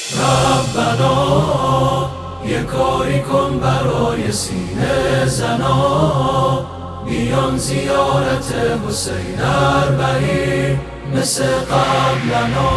ربنا یه کاری کن برای سینه زنا، بیان زیارت حسین اربعین مثل قبلنا.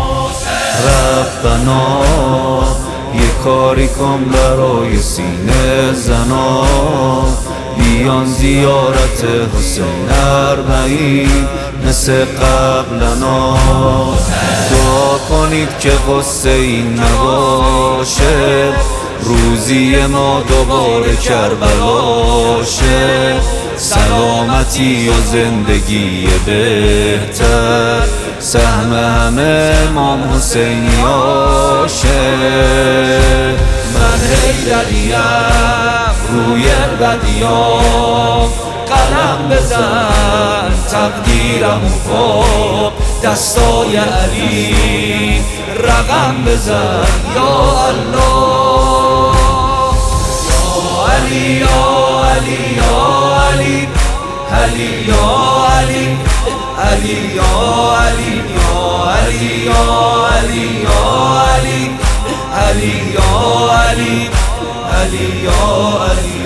ربنا یه کاری کن برای سینه زنا، بیان زیارت حسین اربعین مثل قبلنا. دعا کنید که قصه این نباشه، روزی ما دوباره کربلا شه. سلامتی و زندگی بهتر سهم همه امام حسینیاشه. من حیدریم روی بدیام، قلم بزن تقدیرم فوق دستای علی، رقم بزن یا الله. یا علی یا علی یا علی، علی یا علی، علی یا علی یا علی یا علی یا علی، علی یا علی، علی یا علی.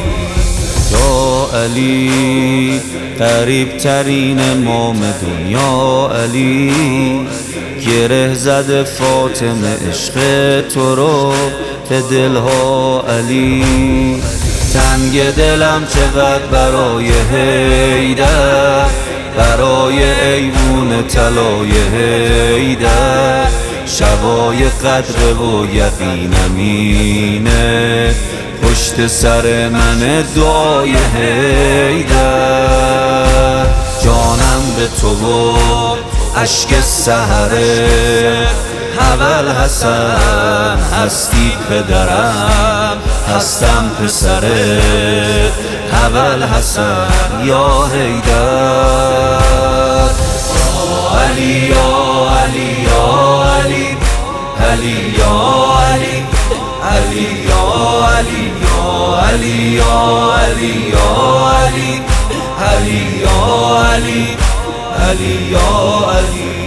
یا علی قریب ترین امام دنیا علی، گره زده فاطمه عشق تو رو به دلها علی. تنگ دلم چقدر برای حیدر، برای ایوون طلای حیدر. شبای قدر و یقینم اینه، پشت سر من دعای حیدر. جانم به تو و اشک سحره، اول حسن هستی پدرم، هستم پسره اول حسن یا حیدر. علی یا علی یا علی، علی یا علی، علی یا علی یا علی یا علی یا علی، علی یا علی، علی یا علی.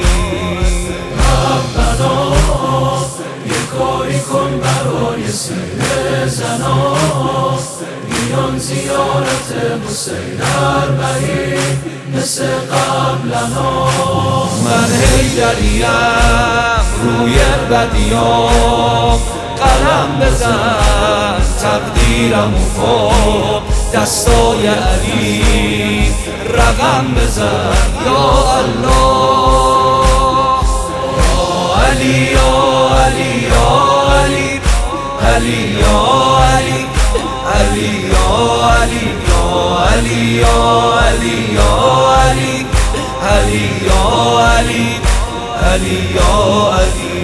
ربنا یه کاری کن برای سینه زنا، بیان زیارت حسین اربعین مثل قبلنا. من حیدریم روی بدیام، قلم بزن تقدیرم فوق دستای علی، رقم بزن یا الله. یا علی یا علی یا علی، علی یا علی، علی یا علی یا علی یا علی یا علی، علی یا علی، علی یا علی.